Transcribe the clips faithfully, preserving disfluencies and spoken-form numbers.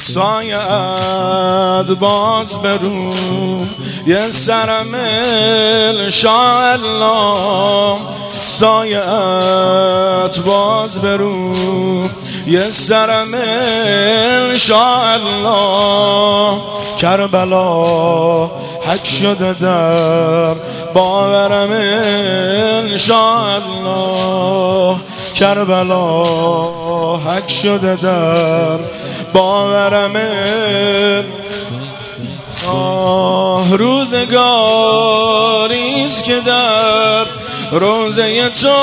سایت باز برو یه سرم انشاءالله، سایت باز برو یه سرم انشاءالله. کربلا حک شده در باورم انشاءالله، کربلا حک شده در باورم. آه روزگاریست که در روزه تو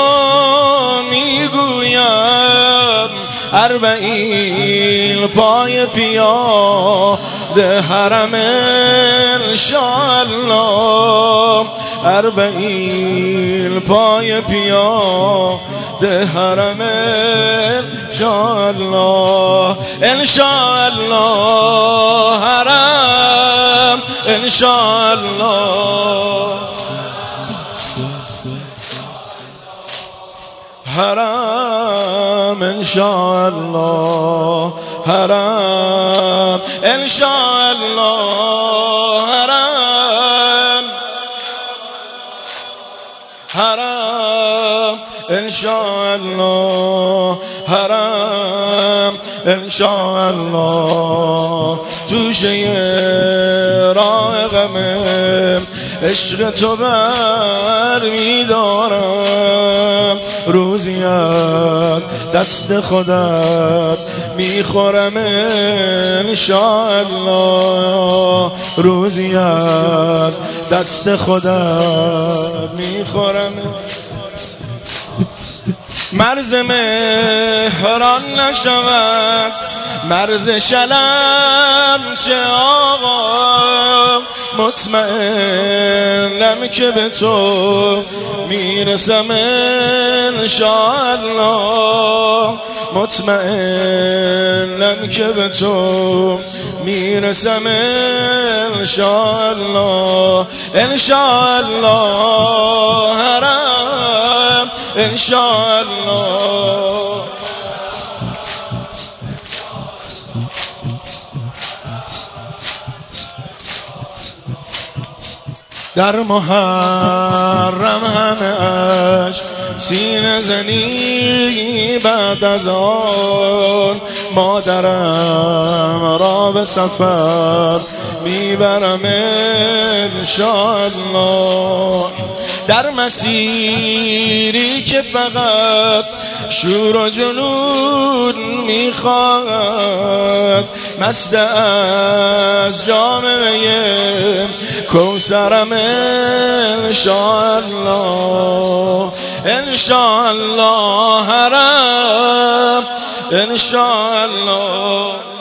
میگویم، اربعین پای پیاده حرم انشاءالله، اربعین پای پیاده حرم انشاءالله، انشاءالله حرم انشاءالله، حرم انشاءالله، حرم انشاءالله، حرم حرم انشاءالله، حرم انشاءالله. توشه راه غمم عشق تو بر میدارم، روزی از دست خودت میخورم انشاءالله، روزی از دست خودت میخورم. مرز مهران نشود مرز شلم چه آقا، مطمئنم که به تو میرسم انشاءالله، مطمئنم که به تو میرسم انشاءالله، انشاءالله، حرم انشاءالله. در محرم همه اش سینه زنی، بعد از آن مادرم را به سفر میبرم انشاءالله، در مسیری که فقط شور و جنون میخواد، مست از جام می کوثرم انشاءالله، انشاءالله، حرم انشاءالله.